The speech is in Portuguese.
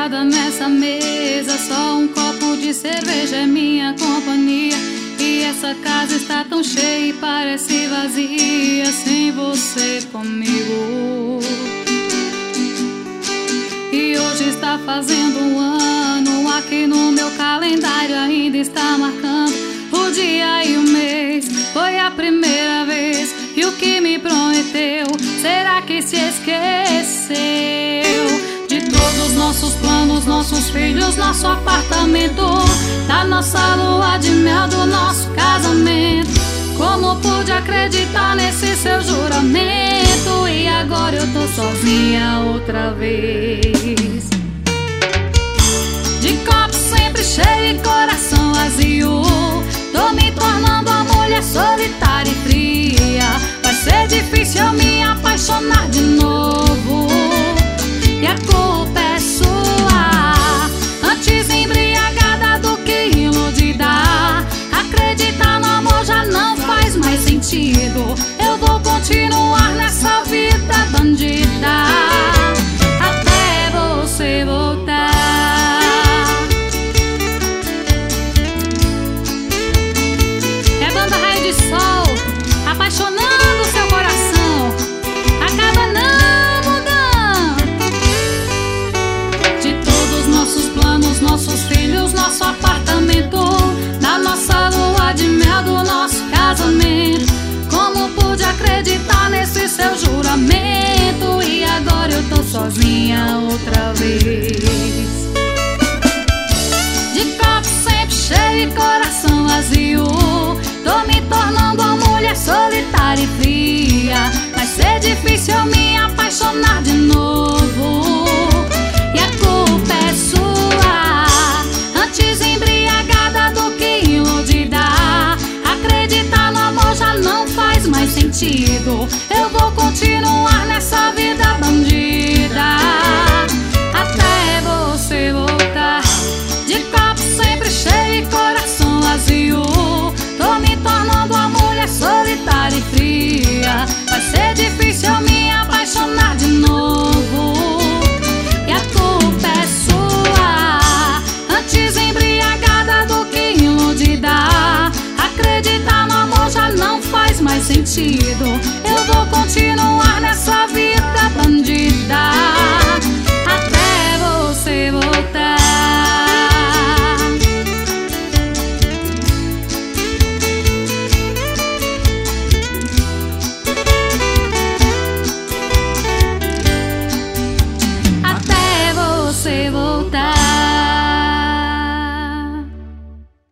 sentada nessa mesa, só um copo de cerveja é minha companhia. E essa casa está tão cheia e parece vazia sem você comigo. E hoje está fazendo um ano, aqui no meu calendário ainda está marcando o dia e o mês. Foi a primeira vez, e o que me prometeu, será que se esqueceu? De todos os nossos planos, nossos filhos, nosso apartamento, da nossa lua de mel, do nosso casamento. Como pude acreditar nesse seu juramento? E agora eu tô sozinha outra vez. De copo sempre cheio e coração vazio, tô me tornando uma mulher solitária e fria. Vai ser difícil eu me apaixonar de novo, e a culpa é sua. Antes embriagada do que iludida, acreditar no amor já não faz mais sentido. Eu vou continuar nessa vida bandida até você voltar. É banda Raio de Sol, apaixonando seu coração, acaba não mudando. De todos os nossos planos, nossos filhos, nosso apartamento, da nossa lua de mel, do nosso casamento. Como pude acreditar nesse seu juramento? E agora eu tô sozinha outra vez. De copo sempre cheio e coração vazio, tô me tornando uma mulher solitária e fria. Vai ser difícil eu me apaixonar de novo, e a culpa é sua. Antes embriagada do que iludida, acreditar no amor já não faz mais sentido. Eu vou continuar nessa vida bandida até você voltar. De copo sempre cheio e coração vazio, tô me tornando uma mulher solitária e fria. Vai ser difícil eu me apaixonar de novo, e a culpa é sua. Antes embriagada do que iludida, acreditar no amor já não faz mais sentido. Eu vou